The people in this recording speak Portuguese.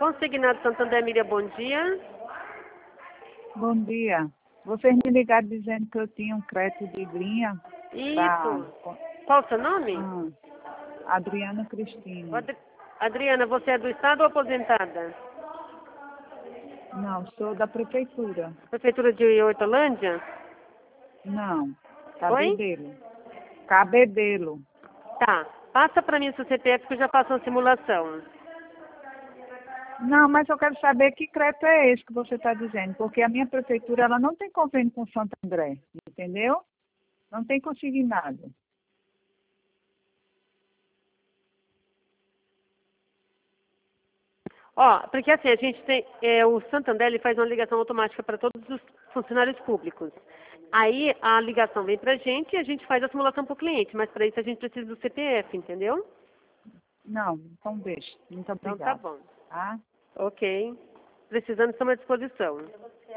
Consignado Santander, Miriam, bom dia. Bom dia. Vocês me ligaram dizendo que eu tinha um crédito de linha. Isso. Qual o seu nome? Adriana Cristina. Adriana, você é do Estado ou aposentada? Não, sou da prefeitura. Prefeitura de Hortolândia? Não, Oi? Cabedelo. Cabedelo. Tá. Passa para mim o seu CPF que eu já faço uma simulação. Não, mas eu quero saber que crédito é esse que você está dizendo, porque a minha prefeitura ela não tem convênio com Santo André, entendeu? Não tem consignado. Ó, porque assim, a gente tem, o Santander ele faz uma ligação automática para todos os funcionários públicos. Aí a ligação vem para a gente e a gente faz a simulação para o cliente, mas para isso a gente precisa do CPF, entendeu? Não, então deixa. Muito Então tá obrigada. bom. Tá? Ok. Precisando, estamos à disposição.